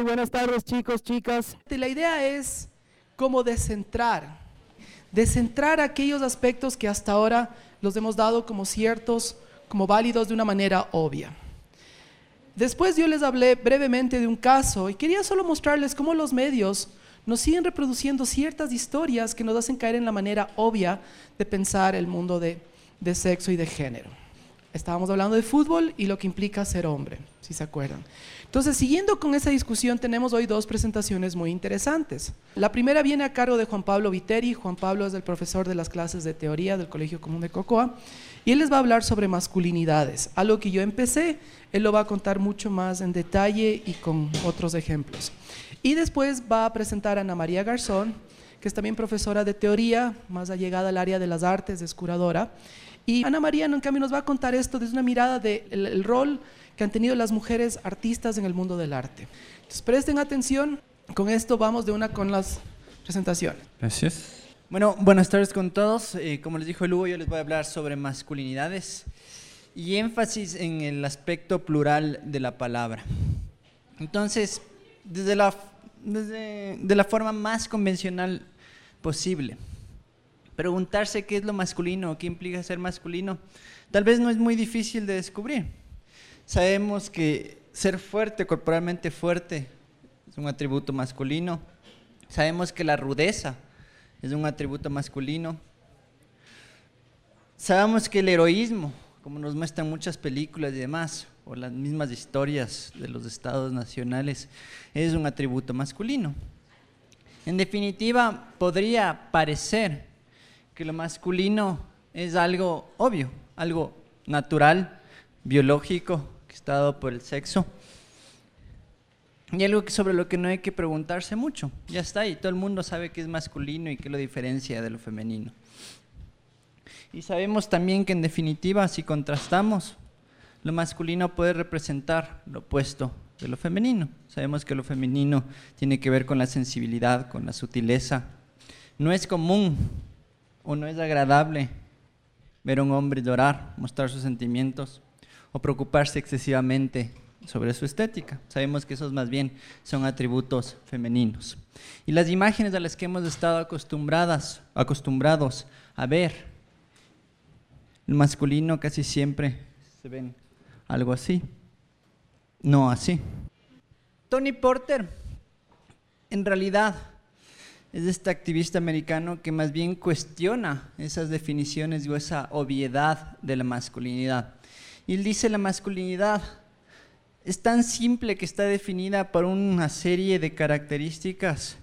Muy buenas tardes, chicos, chicas. La idea es como descentrar aquellos aspectos que hasta ahora los hemos dado como ciertos, como válidos de una manera obvia. Después yo les hablé brevemente de un caso y quería solo mostrarles cómo los medios nos siguen reproduciendo ciertas historias que nos hacen caer en la manera obvia de pensar el mundo de sexo y de género. Estábamos hablando de fútbol y lo que implica ser hombre, si se acuerdan. Entonces, siguiendo con esa discusión, tenemos hoy dos presentaciones muy interesantes. La primera viene a cargo de Juan Pablo Viteri. Juan Pablo es el profesor de las clases de teoría del Colegio Común de Cocoa y él les va a hablar sobre masculinidades, algo que yo empecé, él lo va a contar mucho más en detalle y con otros ejemplos. Y después va a presentar a Ana María Garzón, que es también profesora de teoría, más allegada al área de las artes, es curadora. Y Ana María, en cambio, nos va a contar esto desde una mirada del rol que han tenido las mujeres artistas en el mundo del arte. Entonces, presten atención. Con esto vamos de una con las presentaciones. Gracias. Bueno, buenas tardes con todos. Como les dijo el Hugo, yo les voy a hablar sobre masculinidades y énfasis en el aspecto plural de la palabra. Entonces, de la forma más convencional posible, preguntarse qué es lo masculino, qué implica ser masculino, tal vez no es muy difícil de descubrir. Sabemos que ser fuerte, corporalmente fuerte, es un atributo masculino. Sabemos que la rudeza es un atributo masculino. Sabemos que el heroísmo, como nos muestran muchas películas y demás, o las mismas historias de los estados nacionales, es un atributo masculino. En definitiva, podría parecer que lo masculino es algo obvio, algo natural, biológico, que está dado por el sexo, y algo sobre lo que no hay que preguntarse mucho. Ya está ahí, todo el mundo sabe que es masculino y que lo diferencia de lo femenino. Y sabemos también que en definitiva, si contrastamos, lo masculino puede representar lo opuesto de lo femenino. Sabemos que lo femenino tiene que ver con la sensibilidad, con la sutileza. No es común o no es agradable ver a un hombre llorar, mostrar sus sentimientos o preocuparse excesivamente sobre su estética. Sabemos que esos más bien son atributos femeninos. Y las imágenes a las que hemos estado acostumbrados a ver, el masculino casi siempre se ven algo así, no así. Tony Porter, en realidad, es este activista americano que más bien cuestiona esas definiciones o esa obviedad de la masculinidad. Y él dice: la masculinidad es tan simple que está definida por una serie de características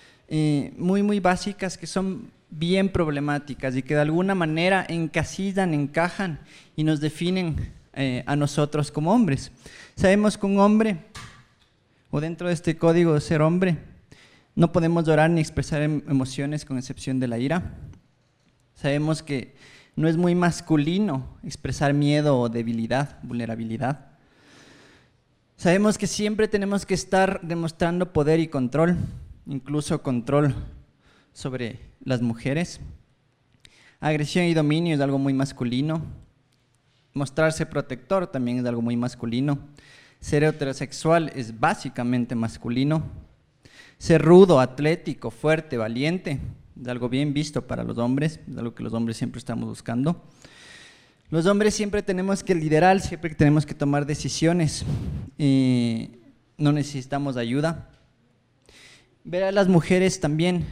muy básicas que son bien problemáticas y que de alguna manera encasillan, encajan y nos definen a nosotros como hombres. Sabemos que un hombre, o dentro de este código de ser hombre, no podemos llorar ni expresar emociones con excepción de la ira. Sabemos que no es muy masculino expresar miedo o debilidad, vulnerabilidad. Sabemos que siempre tenemos que estar demostrando poder y control, incluso control sobre las mujeres. Agresión y dominio es algo muy masculino. Mostrarse protector también es algo muy masculino. Ser heterosexual es básicamente masculino. Ser rudo, atlético, fuerte, valiente es algo bien visto para los hombres, es algo que los hombres siempre estamos buscando. Los hombres siempre tenemos que liderar, siempre tenemos que tomar decisiones, no necesitamos ayuda. Ver a las mujeres también,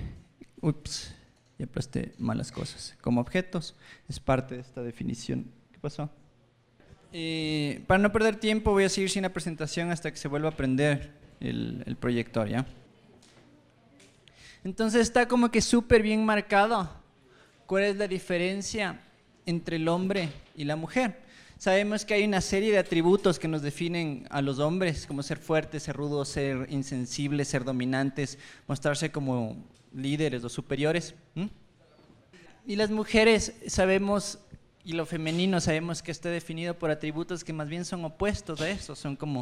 ya presté malas cosas, como objetos, es parte de esta definición. ¿Qué pasó? Para no perder tiempo voy a seguir sin la presentación hasta que se vuelva a prender el proyector, ¿ya? Entonces está como que súper bien marcado cuál es la diferencia entre el hombre y la mujer. Sabemos que hay una serie de atributos que nos definen a los hombres, como ser fuertes, ser rudos, ser insensibles, ser dominantes, mostrarse como líderes o superiores. Y las mujeres sabemos, y lo femenino sabemos que está definido por atributos que más bien son opuestos a eso, son como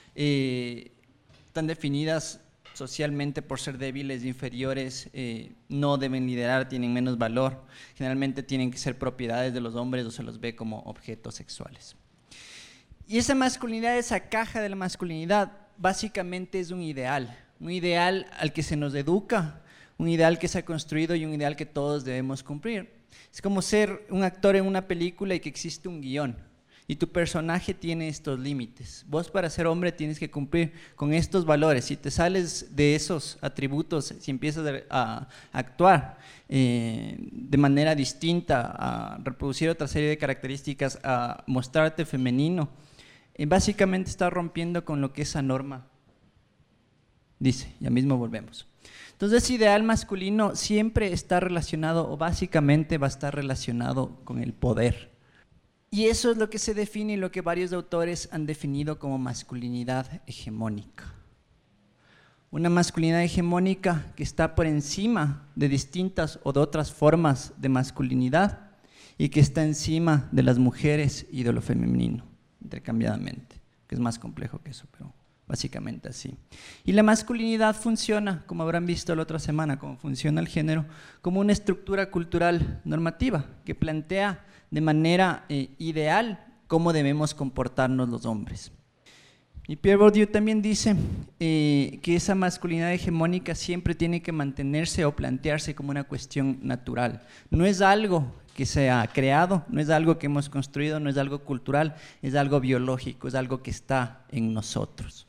tan definidas socialmente por ser débiles, inferiores, no deben liderar, tienen menos valor, generalmente tienen que ser propiedades de los hombres o se los ve como objetos sexuales. Y esa masculinidad, esa caja de la masculinidad básicamente es un ideal al que se nos educa, un ideal que se ha construido y un ideal que todos debemos cumplir. Es como ser un actor en una película y que existe un guión y tu personaje tiene estos límites. Vos, para ser hombre, tienes que cumplir con estos valores. Si te sales de esos atributos, si empiezas a actuar de manera distinta, a reproducir otra serie de características, a mostrarte femenino, básicamente estás rompiendo con lo que esa norma dice. Ya mismo volvemos. Entonces, ese ideal masculino siempre está relacionado, o básicamente va a estar relacionado con el poder. Y eso es lo que se define y lo que varios autores han definido como masculinidad hegemónica. Una masculinidad hegemónica que está por encima de distintas o de otras formas de masculinidad y que está encima de las mujeres y de lo femenino, intercambiadamente, que es más complejo que eso, pero básicamente así. Y la masculinidad funciona, como habrán visto la otra semana, como funciona el género, como una estructura cultural normativa que plantea de manera ideal cómo debemos comportarnos los hombres. Y Pierre Bourdieu también dice que esa masculinidad hegemónica siempre tiene que mantenerse o plantearse como una cuestión natural. No es algo que se ha creado, no es algo que hemos construido, no es algo cultural, es algo biológico, es algo que está en nosotros.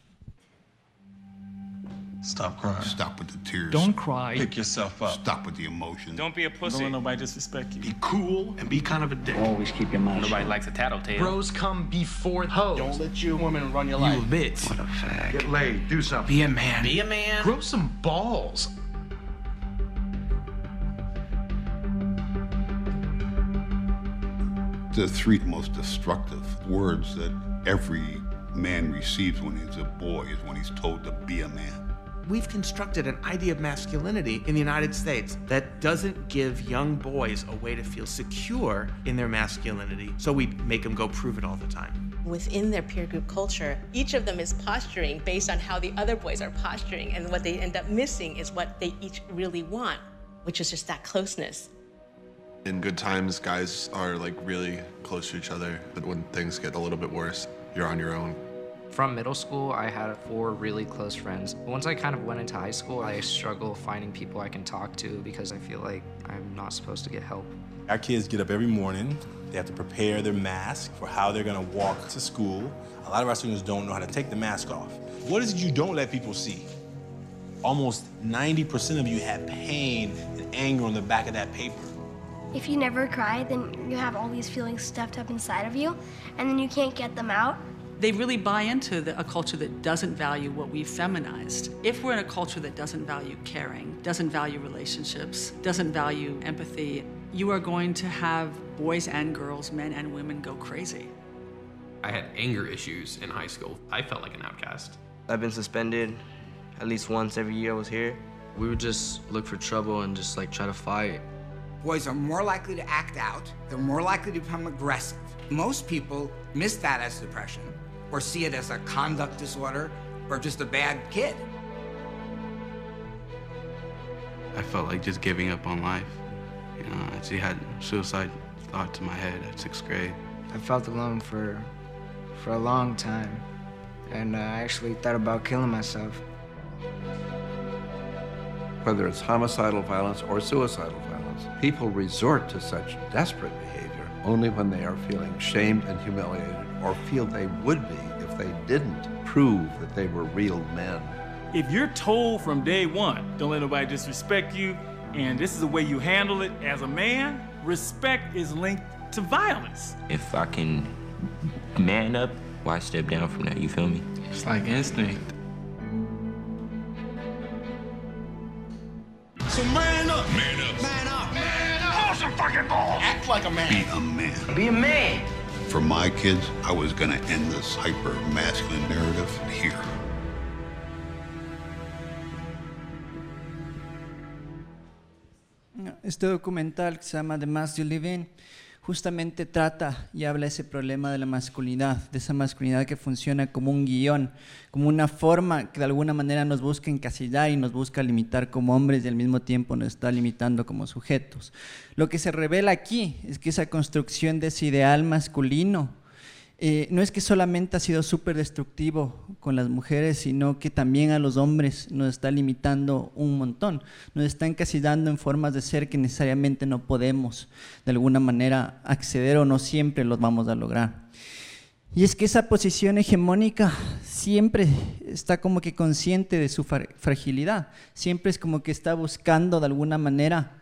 Stop crying. Stop with the tears. Don't cry. Pick yourself up. Stop with the emotion. Don't be a pussy. Don't let nobody disrespect you. Be cool and be kind of a dick. Always keep your mouth Nobody shut. likes a tattletale. Bros come before hoes. Don't let your woman run your You life. a bitch. What a fag. Get laid. Do something. Be a man. Be a man. Grow some balls. The three most destructive words that every man receives when he's a boy is when he's told to be a man. We've constructed an idea of masculinity in the United States that doesn't give young boys a way to feel secure in their masculinity, so we make them go prove it all the time. Within their peer group culture, each of them is posturing based on how the other boys are posturing, and what they end up missing is what they each really want, which is just that closeness. In good times, guys are like really close to each other, but when things get a little bit worse, you're on your own. From middle school, I had 4 really close friends. Once I kind of went into high school, I struggle finding people I can talk to because I feel like I'm not supposed to get help. Our kids get up every morning. They have to prepare their mask for how they're gonna walk to school. A lot of our students don't know how to take the mask off. What is it you don't let people see? Almost 90% of you have pain and anger on the back of that paper. If you never cry, then you have all these feelings stuffed up inside of you, and then you can't get them out. They really buy into a culture that doesn't value what we've feminized. If we're in a culture that doesn't value caring, doesn't value relationships, doesn't value empathy, you are going to have boys and girls, men and women go crazy. I had anger issues in high school. I felt like an outcast. I've been suspended at least once every year I was here. We would just look for trouble and just like try to fight. Boys are more likely to act out. They're more likely to become aggressive. Most people miss that as depression, or see it as a conduct disorder, or just a bad kid. I felt like just giving up on life. You know, I actually had suicide thoughts in my head at 6th grade. I felt alone for a long time, and I actually thought about killing myself. Whether it's homicidal violence or suicidal violence, people resort to such desperate behavior only when they are feeling shamed and humiliated, or feel they would be if they didn't prove that they were real men. If you're told from day one, don't let nobody disrespect you, and this is the way you handle it as a man, respect is linked to violence. If I can man up, why step down from that? You feel me? It's like instinct. So man up! Man up! Man up! Man up! Pull some fucking balls! Act like a man! Be a man. Be a man! For my kids, I was gonna end this hyper-masculine narrative here. Este documental que se llama The Mask You Live In justamente trata y habla de ese problema de la masculinidad, de esa masculinidad que funciona como un guión, como una forma que de alguna manera nos busca encasillar y nos busca limitar como hombres y al mismo tiempo nos está limitando como sujetos. Lo que se revela aquí es que esa construcción de ese ideal masculino no es que solamente ha sido súper destructivo con las mujeres, sino que también a los hombres nos está limitando un montón, nos está encasillando en formas de ser que necesariamente no podemos de alguna manera acceder o no siempre los vamos a lograr. Y es que esa posición hegemónica siempre está como que consciente de su fragilidad, siempre es como que está buscando de alguna manera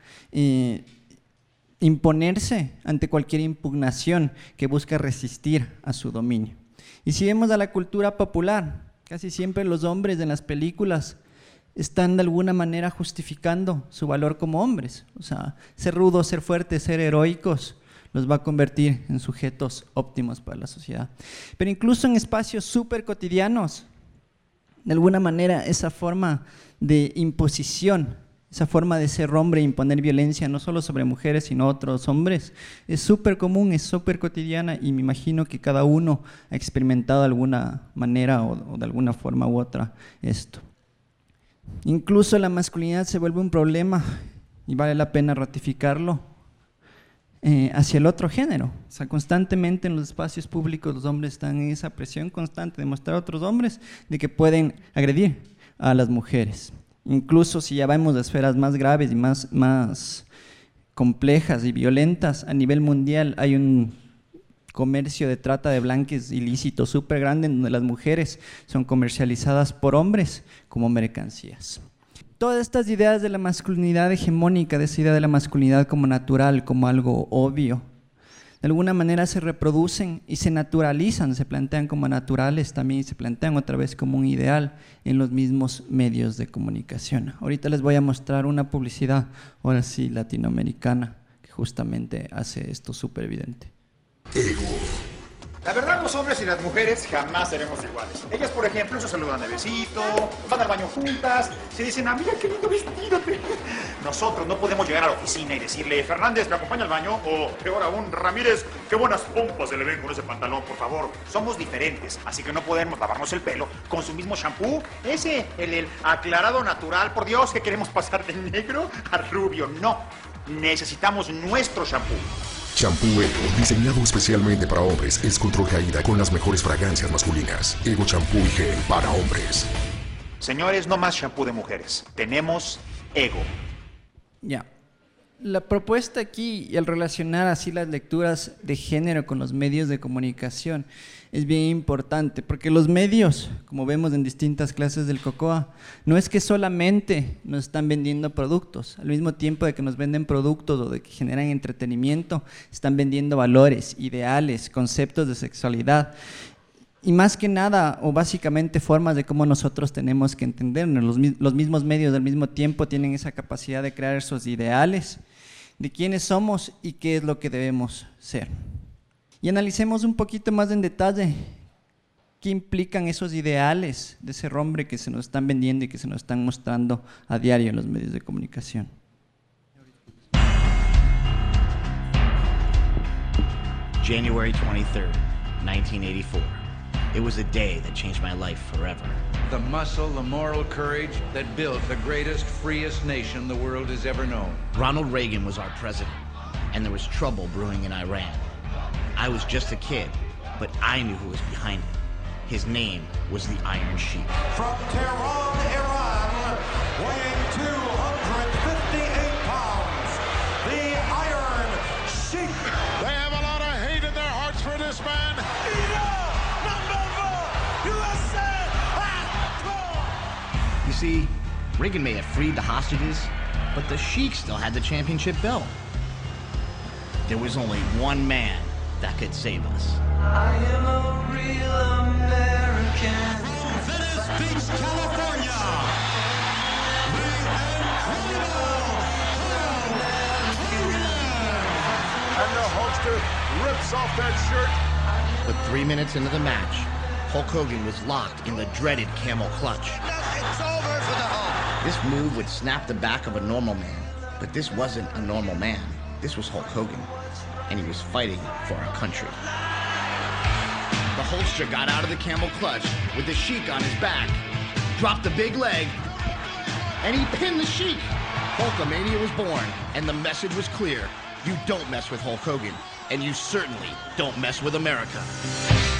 imponerse ante cualquier impugnación que busca resistir a su dominio. Y si vemos a la cultura popular, casi siempre los hombres en las películas están de alguna manera justificando su valor como hombres. O sea, ser rudos, ser fuertes, ser heroicos los va a convertir en sujetos óptimos para la sociedad. Pero incluso en espacios súper cotidianos, de alguna manera esa forma de imposición, esa forma de ser hombre e imponer violencia no solo sobre mujeres sino otros hombres es súper común, es súper cotidiana, y me imagino que cada uno ha experimentado de alguna manera o de alguna forma u otra esto. Incluso la masculinidad se vuelve un problema, y vale la pena ratificarlo, hacia el otro género. O sea, constantemente en los espacios públicos los hombres están en esa presión constante de mostrar a otros hombres de que pueden agredir a las mujeres. Incluso si ya vamos a esferas más graves y más complejas y violentas, a nivel mundial hay un comercio de trata de blancas ilícito súper grande en donde las mujeres son comercializadas por hombres como mercancías. Todas estas ideas de la masculinidad hegemónica, de esa idea de la masculinidad como natural, como algo obvio, de alguna manera se reproducen y se naturalizan, se plantean como naturales también y se plantean otra vez como un ideal en los mismos medios de comunicación. Ahorita les voy a mostrar una publicidad, ahora sí latinoamericana, que justamente hace esto súper evidente. La verdad, los hombres y las mujeres jamás seremos iguales. Ellas, por ejemplo, se saludan de besito, van al baño juntas, se dicen, ah, mira qué lindo vestido. Nosotros no podemos llegar a la oficina y decirle, Fernández, ¿me acompaña al baño? O, peor aún, Ramírez, qué buenas pompas se le ven con ese pantalón, por favor. Somos diferentes, así que no podemos lavarnos el pelo con su mismo shampoo. Ese, el aclarado natural, por Dios, que queremos pasar de negro a rubio. No, necesitamos nuestro shampoo. Shampoo Ego, diseñado especialmente para hombres, es control caída con las mejores fragancias masculinas. Ego Shampoo y Gel para hombres. Señores, no más shampoo de mujeres. Tenemos Ego. Ya. La propuesta aquí, y al relacionar así las lecturas de género con los medios de comunicación, es bien importante, porque los medios, como vemos en distintas clases del COCOA, no es que solamente nos están vendiendo productos, al mismo tiempo de que nos venden productos o de que generan entretenimiento, están vendiendo valores, ideales, conceptos de sexualidad, y más que nada, o básicamente formas de cómo nosotros tenemos que entendernos. Los mismos medios al mismo tiempo tienen esa capacidad de crear esos ideales de quiénes somos y qué es lo que debemos ser. Y analicemos un poquito más en detalle qué implican esos ideales de ser hombre que se nos están vendiendo y que se nos están mostrando a diario en los medios de comunicación. January 23rd, 1984. It was a day that changed my life forever. The muscle, the moral courage that built the greatest, freest nation the world has ever known. Ronald Reagan was our president, and there was trouble brewing in Iran. I was just a kid, but I knew who was behind it. His name was the Iron Sheik. From Tehran, Iran, weighing 258 pounds, the Iron Sheik. They have a lot of hate in their hearts for this man. You see, Reagan may have freed the hostages, but the Sheik still had the championship belt. There was only one man that could save us. I am a real American. From Venice Beach, California, the incredible and the hoster rips off that shirt. But 3 minutes into the match, Hulk Hogan was locked in the dreaded camel clutch. It's over for the Hulk. This move would snap the back of a normal man, but this wasn't a normal man. This was Hulk Hogan, and he was fighting for our country. The Hulkster got out of the camel clutch with the Sheik on his back, dropped the big leg, and he pinned the Sheik. Hulkamania was born, and the message was clear. You don't mess with Hulk Hogan, and you certainly don't mess with America.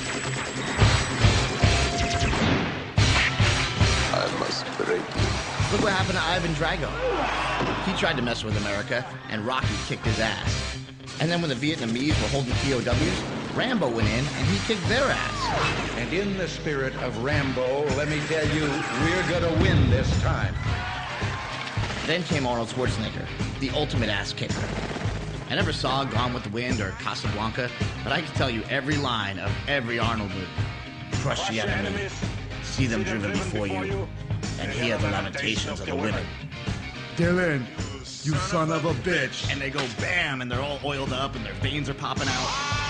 Look what happened to Ivan Drago. He tried to mess with America, and Rocky kicked his ass. And then when the Vietnamese were holding POWs, Rambo went in and he kicked their ass. And in the spirit of Rambo, let me tell you, we're gonna win this time. Then came Arnold Schwarzenegger, the ultimate ass kicker. I never saw Gone with the Wind or Casablanca, but I can tell you every line of every Arnold movie. Crush the enemy, see them driven before you, and hear the lamentations of the women. Dylan, you son of a bitch. And they go bam, and they're all oiled up, and their veins are popping out.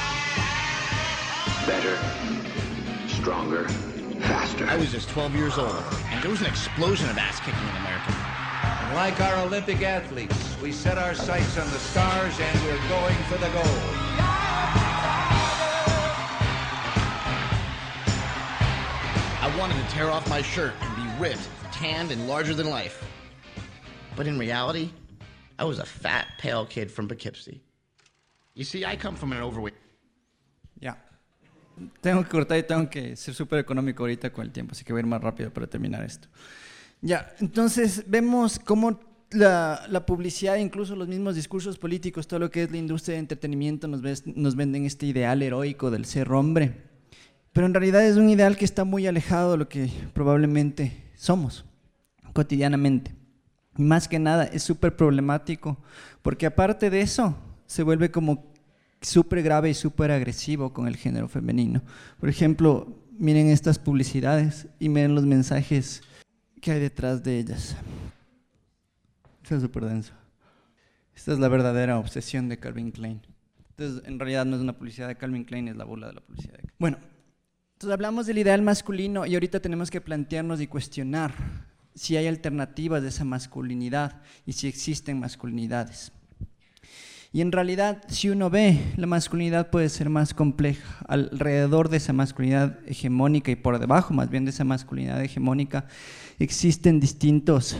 Better, stronger, faster. I was just 12 years old, and there was an explosion of ass kicking in America. And like our Olympic athletes, we set our sights on the stars and we're going for the gold. I wanted to tear off my shirt and be ripped, tanned, and larger than life. But in reality, I was a fat, pale kid from Poughkeepsie. You see, I come from an overweight... Ya. Tengo que cortar y tengo que ser súper económico ahorita con el tiempo, así que voy a ir más rápido para terminar esto. Ya, entonces vemos cómo la publicidad, incluso los mismos discursos políticos, todo lo que es la industria de entretenimiento nos venden este ideal heroico del ser hombre. Pero en realidad es un ideal que está muy alejado de lo que probablemente somos cotidianamente. Y más que nada es súper problemático, porque aparte de eso se vuelve como súper grave y súper agresivo con el género femenino. Por ejemplo, miren estas publicidades y miren los mensajes que hay detrás de ellas. Esto es súper denso. Esta es la verdadera obsesión de Calvin Klein. Entonces, en realidad no es una publicidad de Calvin Klein, es la burla de la publicidad. Bueno, entonces hablamos del ideal masculino y ahorita tenemos que plantearnos y cuestionar si hay alternativas de esa masculinidad y si existen masculinidades. Y en realidad, si uno ve, la masculinidad puede ser más compleja. Alrededor de esa masculinidad hegemónica y por debajo más bien de esa masculinidad hegemónica existen distintas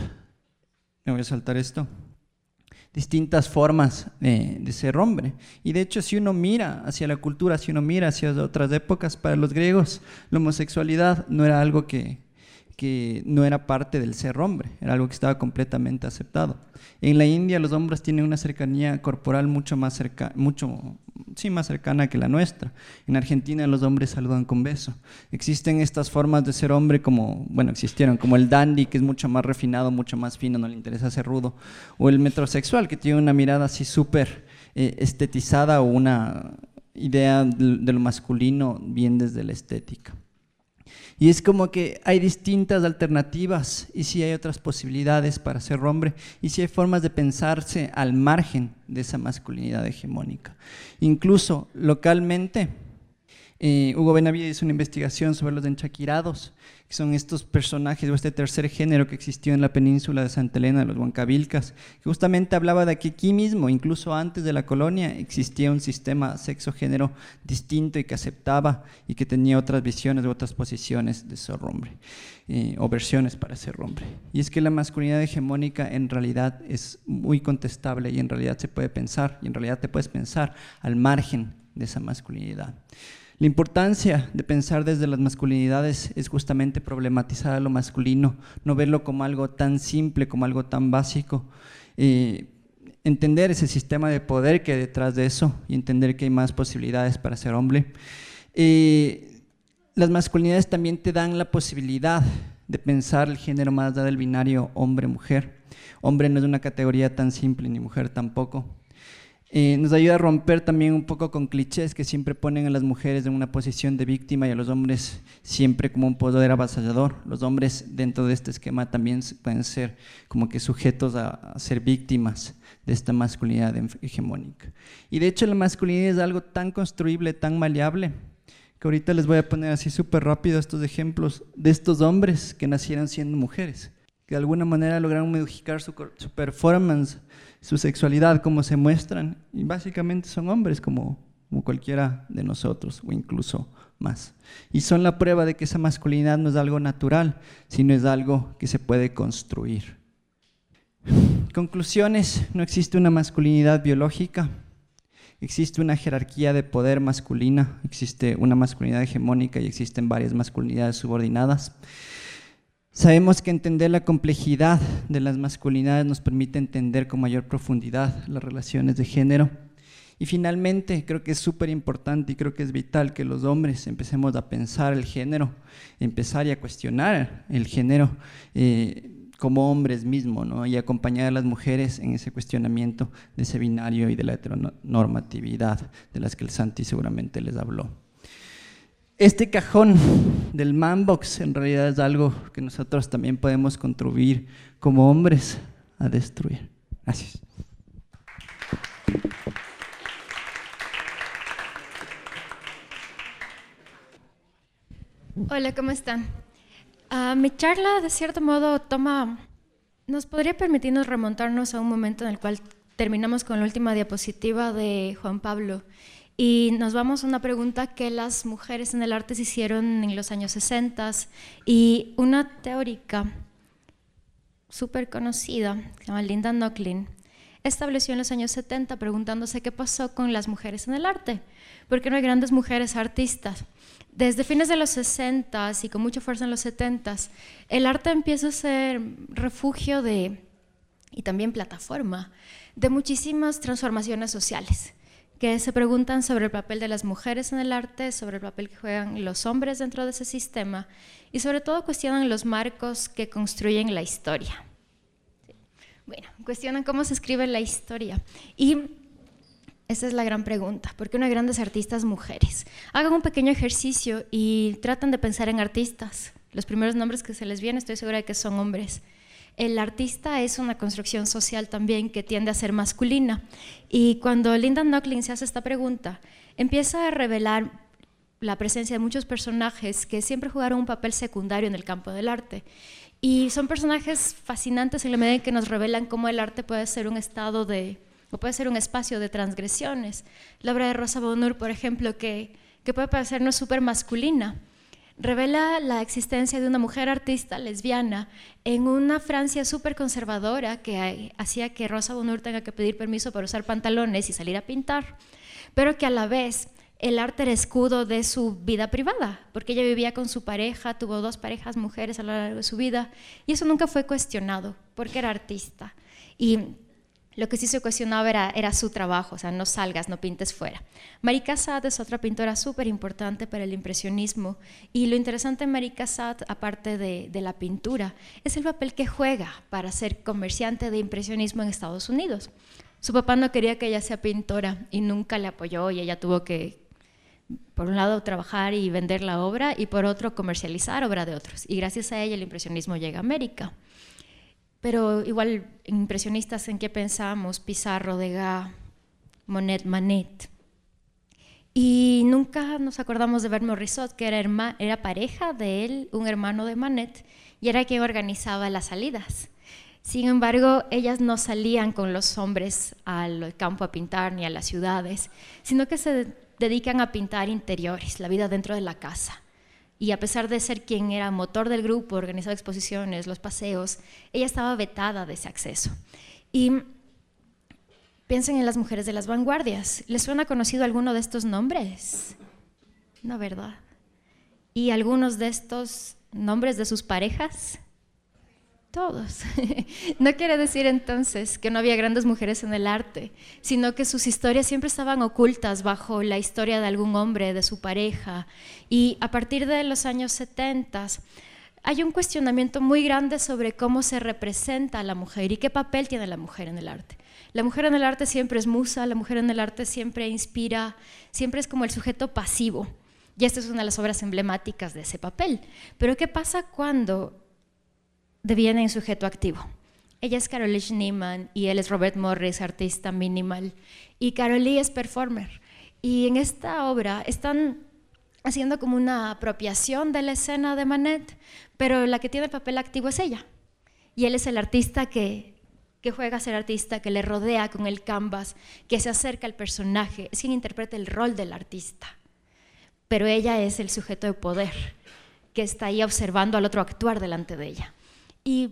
formas de ser hombre. Y de hecho, si uno mira hacia la cultura, si uno mira hacia otras épocas, para los griegos la homosexualidad no era algo que no era parte del ser hombre, era algo que estaba completamente aceptado. En la India los hombres tienen una cercanía corporal mucho más cercana que la nuestra. En Argentina los hombres saludan con beso. Existen estas formas de ser hombre existieron, como el dandy, que es mucho más refinado, mucho más fino, no le interesa ser rudo, o el metrosexual, que tiene una mirada así súper estetizada o una idea de lo masculino bien desde la estética. Y es como que hay distintas alternativas y sí hay otras posibilidades para ser hombre y sí hay formas de pensarse al margen de esa masculinidad hegemónica. Incluso localmente, Hugo Benavides hizo una investigación sobre los enchaquirados, que son estos personajes o este tercer género que existió en la península de Santa Elena, los huancavilcas, que justamente hablaba de que aquí mismo, incluso antes de la colonia, existía un sistema sexo-género distinto y que aceptaba y que tenía otras visiones u otras posiciones de ser hombre, o versiones para ser hombre. Y es que la masculinidad hegemónica en realidad es muy contestable y en realidad se puede pensar, y en realidad te puedes pensar al margen de esa masculinidad. La importancia de pensar desde las masculinidades es justamente problematizar a lo masculino, no verlo como algo tan simple, como algo tan básico, entender ese sistema de poder que hay detrás de eso y entender que hay más posibilidades para ser hombre. Las masculinidades también te dan la posibilidad de pensar el género más allá del binario hombre-mujer. Hombre no es una categoría tan simple, ni mujer tampoco. Nos ayuda a romper también un poco con clichés que siempre ponen a las mujeres en una posición de víctima y a los hombres siempre como un poder avasallador. Los hombres dentro de este esquema también pueden ser como que sujetos a ser víctimas de esta masculinidad hegemónica. Y de hecho la masculinidad es algo tan construible, tan maleable, que ahorita les voy a poner así súper rápido estos ejemplos de estos hombres que nacieron siendo mujeres, que de alguna manera lograron modificar su performance, su sexualidad, como se muestran, y básicamente son hombres como cualquiera de nosotros, o incluso más. Y son la prueba de que esa masculinidad no es algo natural, sino es algo que se puede construir. Conclusiones: no existe una masculinidad biológica, existe una jerarquía de poder masculina, existe una masculinidad hegemónica y existen varias masculinidades subordinadas. Sabemos que entender la complejidad de las masculinidades nos permite entender con mayor profundidad las relaciones de género. Y finalmente, creo que es súper importante y creo que es vital que los hombres empecemos a pensar el género, empezar y a cuestionar el género como hombres mismos, ¿no? Y acompañar a las mujeres en ese cuestionamiento de ese binario y de la heteronormatividad de las que el Santi seguramente les habló. Este cajón del man box en realidad es algo que nosotros también podemos contribuir como hombres a destruir. Gracias. Hola, ¿cómo están? Mi charla, de cierto modo, nos podría permitirnos remontarnos a un momento en el cual terminamos con la última diapositiva de Juan Pablo y nos vamos a una pregunta que las mujeres en el arte se hicieron en los años 60 y una teórica súper conocida, que se llama Linda Nochlin, estableció en los años 70 preguntándose qué pasó con las mujeres en el arte, por qué no hay grandes mujeres artistas. Desde fines de los 60 y con mucha fuerza en los 70, el arte empieza a ser refugio y también plataforma de muchísimas transformaciones sociales que se preguntan sobre el papel de las mujeres en el arte, sobre el papel que juegan los hombres dentro de ese sistema y sobre todo cuestionan los marcos que construyen la historia. Bueno, cuestionan cómo se escribe la historia y esa es la gran pregunta, ¿por qué no hay grandes artistas mujeres? Hagan un pequeño ejercicio y tratan de pensar en artistas. Los primeros nombres que se les vienen estoy segura de que son hombres. El artista es una construcción social también que tiende a ser masculina y cuando Linda Nochlin se hace esta pregunta, empieza a revelar la presencia de muchos personajes que siempre jugaron un papel secundario en el campo del arte. Y son personajes fascinantes en la medida en que nos revelan cómo el arte puede ser un estado o puede ser un espacio de transgresiones. La obra de Rosa Bonheur, por ejemplo, que puede parecernos súper masculina, revela la existencia de una mujer artista lesbiana en una Francia súper conservadora que hacía que Rosa Bonheur tenga que pedir permiso para usar pantalones y salir a pintar, pero que a la vez el arte era escudo de su vida privada, porque ella vivía con su pareja, tuvo 2 parejas mujeres a lo largo de su vida, y eso nunca fue cuestionado, porque era artista. Y lo que sí se cuestionaba era su trabajo, o sea, no salgas, no pintes fuera. Marie Cassatt es otra pintora súper importante para el impresionismo, y lo interesante en Marie Cassatt, aparte de la pintura, es el papel que juega para ser comerciante de impresionismo en Estados Unidos. Su papá no quería que ella sea pintora y nunca le apoyó, y ella tuvo que, por un lado, trabajar y vender la obra, y por otro, comercializar obra de otros. Y gracias a ella el impresionismo llega a América. Pero igual, impresionistas en qué pensamos, Pissarro, Degas, Monet, Manet. Y nunca nos acordamos de Bert Morisot, que era pareja de él, un hermano de Manet, y era quien organizaba las salidas. Sin embargo, ellas no salían con los hombres al campo a pintar ni a las ciudades, sino que se dedican a pintar interiores, la vida dentro de la casa. Y a pesar de ser quien era motor del grupo, organizaba exposiciones, los paseos, ella estaba vetada de ese acceso. Y piensen en las mujeres de las vanguardias. ¿Les suena conocido alguno de estos nombres? No, ¿verdad? ¿Y algunos de estos nombres de sus parejas? Todos. No quiere decir entonces que no había grandes mujeres en el arte, sino que sus historias siempre estaban ocultas bajo la historia de algún hombre, de su pareja. Y a partir de los años 70 hay un cuestionamiento muy grande sobre cómo se representa a la mujer y qué papel tiene la mujer en el arte. La mujer en el arte siempre es musa, la mujer en el arte siempre inspira, siempre es como el sujeto pasivo. Y esta es una de las obras emblemáticas de ese papel. Pero ¿qué pasa cuando deviene un sujeto activo? Ella es Carolee Schneemann y él es Robert Morris, artista minimal, y Carolee es performer. Y en esta obra están haciendo como una apropiación de la escena de Manet, pero la que tiene el papel activo es ella. Y él es el artista que juega a ser artista, que le rodea con el canvas, que se acerca al personaje, es quien interpreta el rol del artista. Pero ella es el sujeto de poder, que está ahí observando al otro actuar delante de ella. Y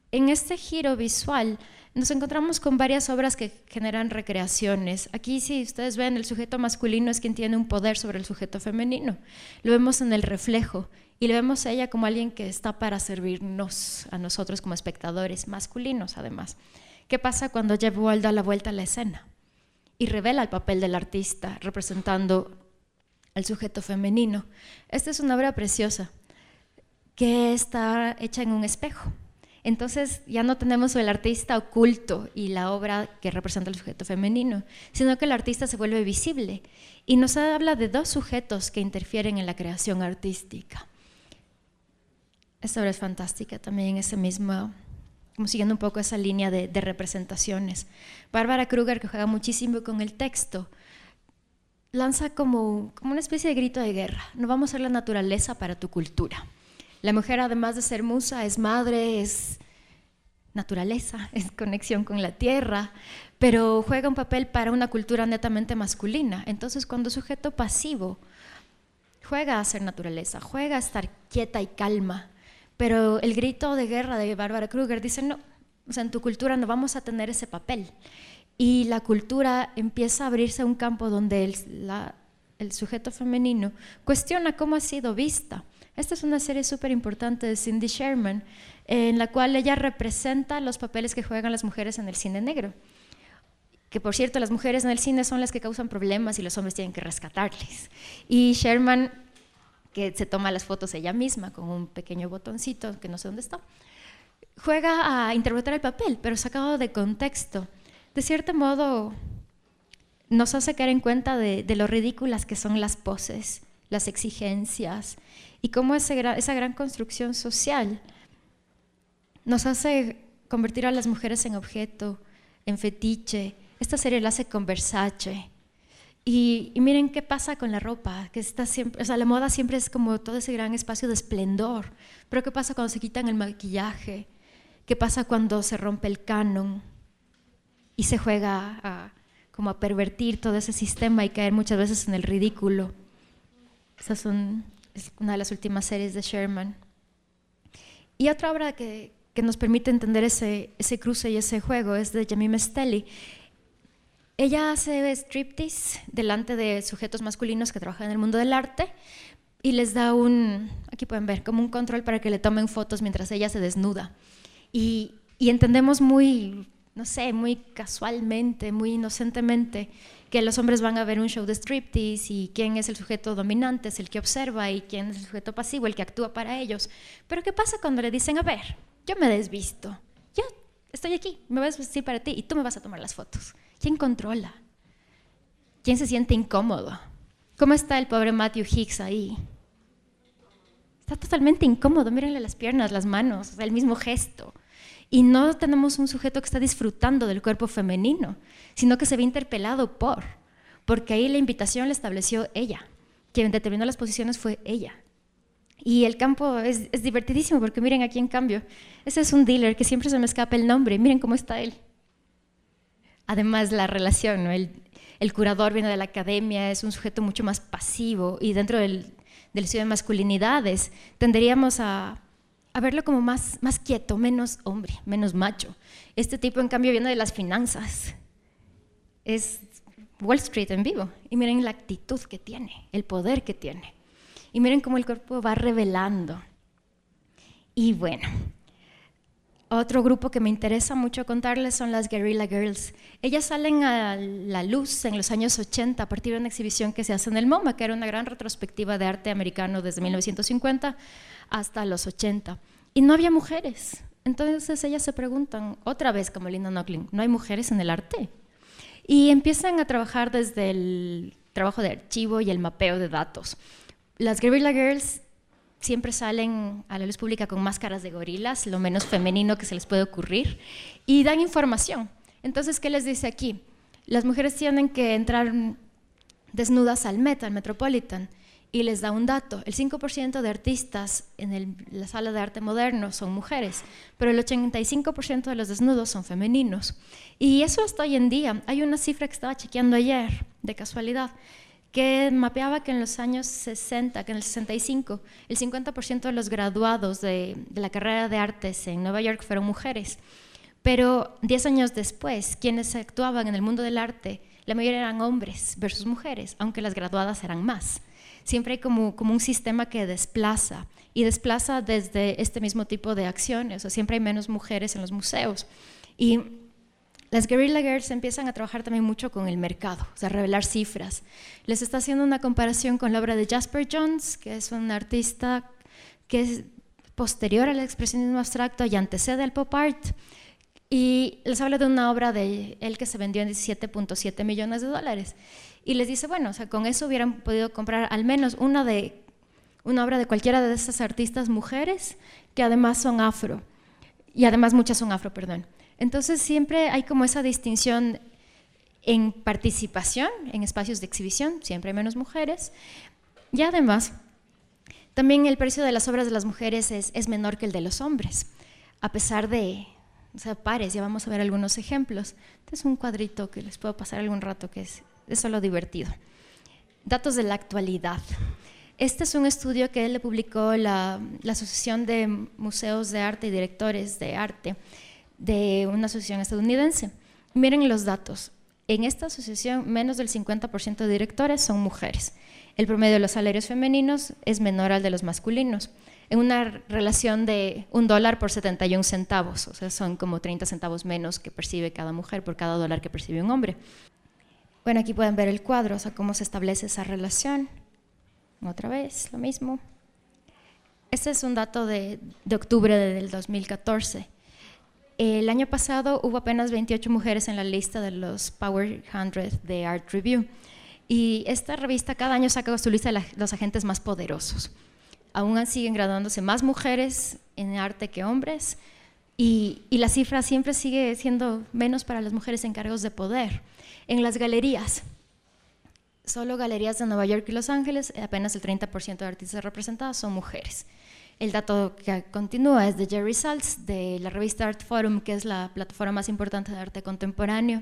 en este giro visual nos encontramos con varias obras que generan recreaciones. Aquí, si ustedes ven, el sujeto masculino es quien tiene un poder sobre el sujeto femenino. Lo vemos en el reflejo y lo vemos a ella como alguien que está para servirnos a nosotros como espectadores, masculinos además. ¿Qué pasa cuando Jeff Wall da la vuelta a la escena y revela el papel del artista representando al sujeto femenino? Esta es una obra preciosa que está hecha en un espejo. Entonces ya no tenemos el artista oculto y la obra que representa al sujeto femenino, sino que el artista se vuelve visible y nos habla de dos sujetos que interfieren en la creación artística. Esta obra es fantástica también, ese mismo, como siguiendo un poco esa línea de representaciones. Barbara Kruger, que juega muchísimo con el texto, lanza como una especie de grito de guerra: no vamos a ser la naturaleza para tu cultura. La mujer, además de ser musa, es madre, es naturaleza, es conexión con la tierra, pero juega un papel para una cultura netamente masculina. Entonces, cuando el sujeto pasivo juega a ser naturaleza, juega a estar quieta y calma, pero el grito de guerra de Barbara Kruger dice: no, o sea, en tu cultura no vamos a tener ese papel. Y la cultura empieza a abrirse a un campo donde el sujeto femenino cuestiona cómo ha sido vista. Esta es una serie súper importante de Cindy Sherman, en la cual ella representa los papeles que juegan las mujeres en el cine negro. Que, por cierto, las mujeres en el cine son las que causan problemas y los hombres tienen que rescatarles. Y Sherman, que se toma las fotos ella misma con un pequeño botoncito, que no sé dónde está, juega a interpretar el papel, pero sacado de contexto. De cierto modo, nos hace caer en cuenta de lo ridículas que son las poses, las exigencias, y cómo esa gran construcción social nos hace convertir a las mujeres en objeto, en fetiche. Esta serie la hace con Versace. Y miren qué pasa con la ropa, que está siempre, o sea, la moda siempre es como todo ese gran espacio de esplendor, pero ¿qué pasa cuando se quitan el maquillaje? ¿Qué pasa cuando se rompe el canon y se juega como a pervertir todo ese sistema y caer muchas veces en el ridículo? Es una de las últimas series de Sherman. Y otra obra que nos permite entender ese cruce y ese juego es de Yamime Stelly. Ella hace striptease delante de sujetos masculinos que trabajan en el mundo del arte y les da aquí pueden ver, como un control para que le tomen fotos mientras ella se desnuda. Y entendemos muy casualmente, muy inocentemente, que los hombres van a ver un show de striptease y quién es el sujeto dominante, es el que observa, y quién es el sujeto pasivo, el que actúa para ellos. Pero ¿qué pasa cuando le dicen: a ver, yo me desvisto, yo estoy aquí, me voy a vestir para ti y tú me vas a tomar las fotos? ¿Quién controla? ¿Quién se siente incómodo? ¿Cómo está el pobre Matthew Hicks ahí? Está totalmente incómodo, mírenle las piernas, las manos, el mismo gesto. Y no tenemos un sujeto que está disfrutando del cuerpo femenino, sino que se ve interpelado porque ahí la invitación la estableció ella. Quien determinó las posiciones fue ella. Y el campo es divertidísimo porque miren aquí en cambio, ese es un dealer que siempre se me escapa el nombre, miren cómo está él. Además la relación, ¿no? El curador viene de la academia, es un sujeto mucho más pasivo y dentro del estudio de masculinidades tenderíamos a verlo como más quieto, menos hombre, menos macho. Este tipo, en cambio, viene de las finanzas. Es Wall Street en vivo. Y miren la actitud que tiene, el poder que tiene. Y miren cómo el cuerpo va revelando. Y bueno, otro grupo que me interesa mucho contarles son las Guerrilla Girls. Ellas salen a la luz en los años 80 a partir de una exhibición que se hace en el MoMA, que era una gran retrospectiva de arte americano desde 1950 hasta los 80. Y no había mujeres. Entonces ellas se preguntan, otra vez como Linda Nochlin, ¿no hay mujeres en el arte? Y empiezan a trabajar desde el trabajo de archivo y el mapeo de datos. Las Guerrilla Girls siempre salen a la luz pública con máscaras de gorilas, lo menos femenino que se les puede ocurrir, y dan información. Entonces, ¿qué les dice aquí? Las mujeres tienen que entrar desnudas al Met, al Metropolitan, y les da un dato: el 5% de artistas en la sala de arte moderno son mujeres, pero el 85% de los desnudos son femeninos. Y eso hasta hoy en día. Hay una cifra que estaba chequeando ayer, de casualidad, que mapeaba que en los años 60, que en el 65, el 50% de los graduados de la carrera de artes en Nueva York fueron mujeres. Pero 10 años después, quienes actuaban en el mundo del arte, la mayoría eran hombres versus mujeres, aunque las graduadas eran más. Siempre hay como un sistema que desplaza, y desplaza desde este mismo tipo de acciones. O sea, siempre hay menos mujeres en los museos. Y las Guerrilla Girls empiezan a trabajar también mucho con el mercado, o sea, revelar cifras. Les está haciendo una comparación con la obra de Jasper Johns, que es un artista que es posterior al expresionismo abstracto y antecede al pop art. Y les habla de una obra de él que se vendió en $17.7 millones. Y les dice, bueno, o sea, con eso hubieran podido comprar al menos una obra de cualquiera de esas artistas mujeres, que además son afro. Y además muchas son afro, perdón. Entonces siempre hay como esa distinción en participación, en espacios de exhibición, siempre hay menos mujeres. Y además, también el precio de las obras de las mujeres es menor que el de los hombres, a pesar de, o sea, pares, ya vamos a ver algunos ejemplos. Este es un cuadrito que les puedo pasar algún rato, que es solo divertido. Datos de la actualidad. Este es un estudio que le publicó la Asociación de Museos de Arte y Directores de Arte, de una asociación estadounidense. Miren los datos. En esta asociación, menos del 50% de directores son mujeres. El promedio de los salarios femeninos es menor al de los masculinos, en una relación de $1 por 71 centavos, o sea, son como 30 centavos menos que percibe cada mujer por cada $1 que percibe un hombre. Bueno, aquí pueden ver el cuadro, o sea, cómo se establece esa relación. Otra vez, lo mismo. Este es un dato de octubre del 2014. El año pasado hubo apenas 28 mujeres en la lista de los Power 100 de Art Review. Y esta revista cada año saca su lista de los agentes más poderosos. Aún siguen graduándose más mujeres en arte que hombres. Y la cifra siempre sigue siendo menos para las mujeres en cargos de poder. En las galerías, solo galerías de Nueva York y Los Ángeles, apenas el 30% de artistas representados son mujeres. El dato que continúa es de Jerry Saltz, de la revista Art Forum, que es la plataforma más importante de arte contemporáneo.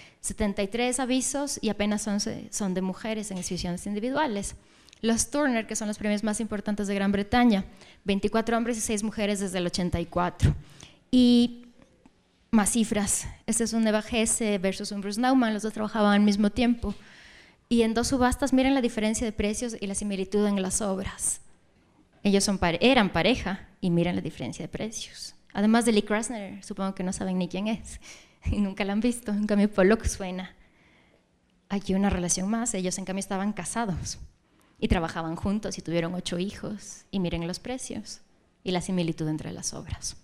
73 avisos y apenas 11 son de mujeres en exhibiciones individuales. Los Turner, que son los premios más importantes de Gran Bretaña, 24 hombres y 6 mujeres desde el 84. Y más cifras. Este es un Eva Hesse versus un Bruce Nauman, los dos trabajaban al mismo tiempo. Y en 2 subastas, miren la diferencia de precios y la similitud en las obras. Ellos eran pareja y miren la diferencia de precios. Además de Lee Krasner, supongo que no saben ni quién es y nunca la han visto. En cambio, Pollock suena. Aquí una relación más. Ellos en cambio estaban casados y trabajaban juntos y tuvieron 8 hijos. Y miren los precios y la similitud entre las obras.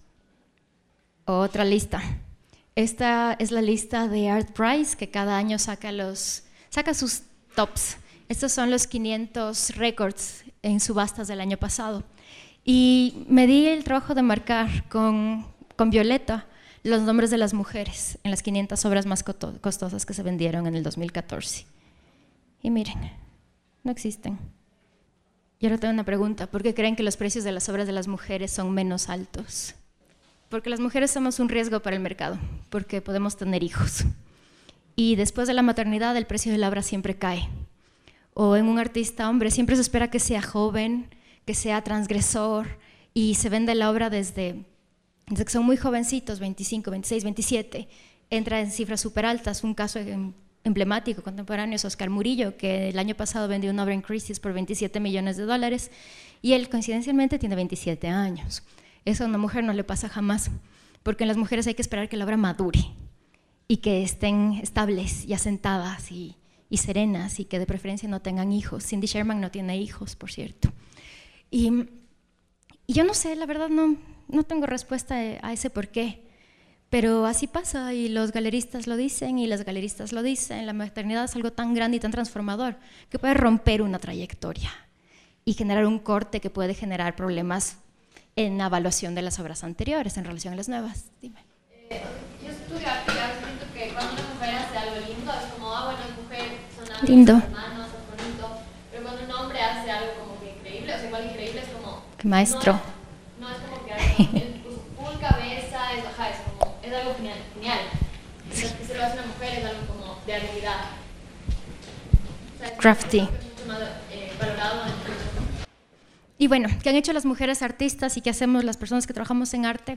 Otra lista. Esta es la lista de Art Price, que cada año saca sus tops. Estos son los 500 récords en subastas del año pasado. Y me di el trabajo de marcar con violeta los nombres de las mujeres en las 500 obras más costosas que se vendieron en el 2014. Y miren, no existen. Y ahora tengo una pregunta. ¿Por qué creen que los precios de las obras de las mujeres son menos altos? Porque las mujeres somos un riesgo para el mercado, porque podemos tener hijos. Y después de la maternidad el precio de la obra siempre cae. O en un artista hombre siempre se espera que sea joven, que sea transgresor, y se vende la obra desde que son muy jovencitos, 25, 26, 27, entra en cifras súper altas. Un caso emblemático contemporáneo es Oscar Murillo, que el año pasado vendió una obra en Christie's por $27 millones, y él coincidencialmente tiene 27 años. Eso a una mujer no le pasa jamás, porque en las mujeres hay que esperar que la obra madure y que estén estables y asentadas y serenas, y que de preferencia no tengan hijos. Cindy Sherman no tiene hijos, por cierto. Y yo no sé, la verdad no tengo respuesta a ese por qué, pero así pasa, y los galeristas lo dicen y las galeristas lo dicen. La maternidad es algo tan grande y tan transformador que puede romper una trayectoria y generar un corte que puede generar problemas en la evaluación de las obras anteriores en relación a las nuevas. Dime. Yo estudio arte y a veces siento que cuando una mujer hace algo lindo es como, bueno, es mujer, son amigas, lindo, hermanos, es bonito, pero cuando un hombre hace algo como que increíble, o sea, igual increíble es como... ¡Qué maestro! No es como que algo, full cabeza, es algo genial. Mientras que se lo hace una mujer es algo como de habilidad. crafty. Y bueno, ¿qué han hecho las mujeres artistas y qué hacemos las personas que trabajamos en arte?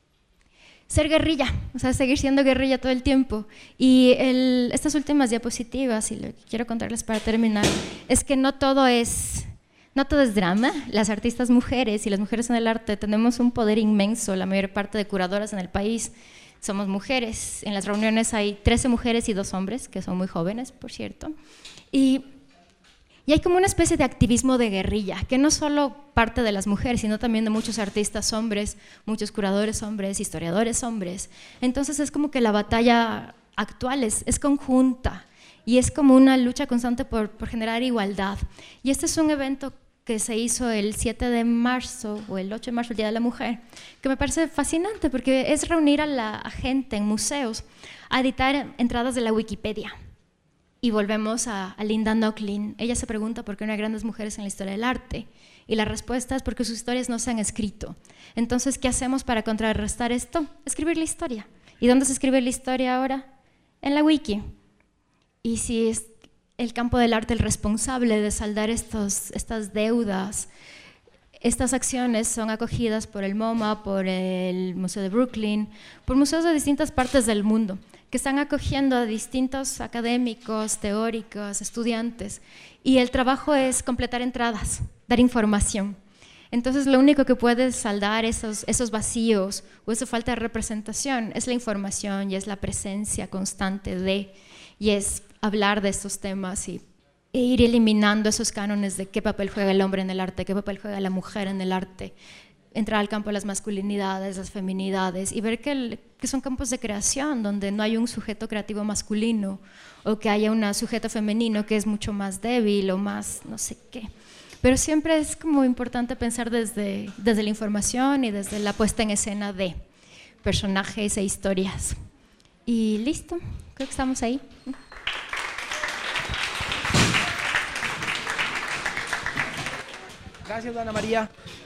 Ser guerrilla, o sea, seguir siendo guerrilla todo el tiempo. Y estas últimas diapositivas, y lo que quiero contarles para terminar, es que no todo es drama. Las artistas mujeres y las mujeres en el arte tenemos un poder inmenso. La mayor parte de curadoras en el país somos mujeres. En las reuniones hay 13 mujeres y 2 hombres, que son muy jóvenes, por cierto. Y hay como una especie de activismo de guerrilla, que no solo parte de las mujeres, sino también de muchos artistas hombres, muchos curadores hombres, historiadores hombres. Entonces es como que la batalla actual es conjunta y es como una lucha constante por generar igualdad. Y este es un evento que se hizo el 7 de marzo o el 8 de marzo, el Día de la Mujer, que me parece fascinante porque es reunir a la gente en museos a editar entradas de la Wikipedia. Y volvemos a Linda Nochlin. Ella se pregunta por qué no hay grandes mujeres en la historia del arte. Y la respuesta es porque sus historias no se han escrito. Entonces, ¿qué hacemos para contrarrestar esto? Escribir la historia. ¿Y dónde se escribe la historia ahora? En la Wiki. Y si es el campo del arte el responsable de saldar estas deudas, estas acciones son acogidas por el MoMA, por el Museo de Brooklyn, por museos de distintas partes del mundo, que están acogiendo a distintos académicos, teóricos, estudiantes, y el trabajo es completar entradas, dar información. Entonces lo único que puede saldar esos vacíos o esa falta de representación es la información y es la presencia constante y es hablar de estos temas e ir eliminando esos cánones de qué papel juega el hombre en el arte, qué papel juega la mujer en el arte, entrar al campo de las masculinidades, las feminidades y ver que son campos de creación donde no hay un sujeto creativo masculino o que haya un sujeto femenino que es mucho más débil o más no sé qué. Pero siempre es como importante pensar desde la información y desde la puesta en escena de personajes e historias. Y listo, creo que estamos ahí. Gracias, Ana María.